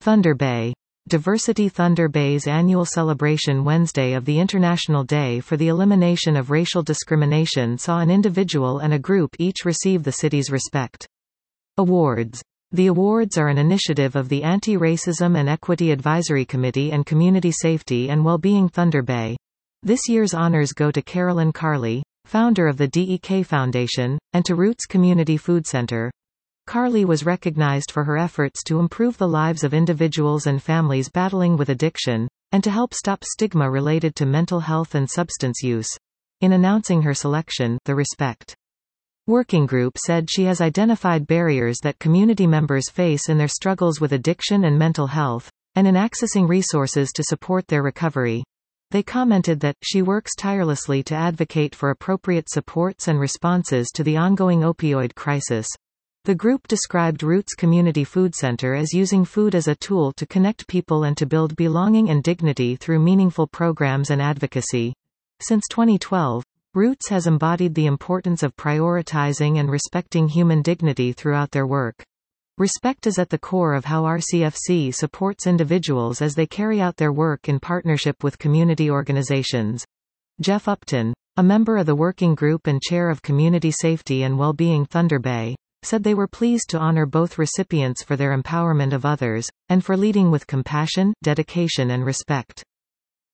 Thunder Bay. Diversity. Thunder Bay's annual celebration Wednesday of the International Day for the Elimination of Racial Discrimination saw an individual and a group each receive the city's respect. Awards. The awards are an initiative of the Anti-Racism and Equity Advisory Committee and Community Safety and Wellbeing Thunder Bay. This year's honors go to Carolyn Carley, founder of the DEK Foundation, and to Roots Community Food Center. Carley was recognized for her efforts to improve the lives of individuals and families battling with addiction, and to help stop stigma related to mental health and substance use. In announcing her selection, the Respect Working Group said she has identified barriers that community members face in their struggles with addiction and mental health, and in accessing resources to support their recovery. They commented that, she works tirelessly to advocate for appropriate supports and responses to the ongoing opioid crisis. The group described Roots Community Food Center as using food as a tool to connect people and to build belonging and dignity through meaningful programs and advocacy. Since 2012, Roots has embodied the importance of prioritizing and respecting human dignity throughout their work. Respect is at the core of how RCFC supports individuals as they carry out their work in partnership with community organizations. Jeff Upton, a member of the working group and chair of Community Safety and Wellbeing Thunder Bay, said they were pleased to honor both recipients for their empowerment of others, and for leading with compassion, dedication and respect.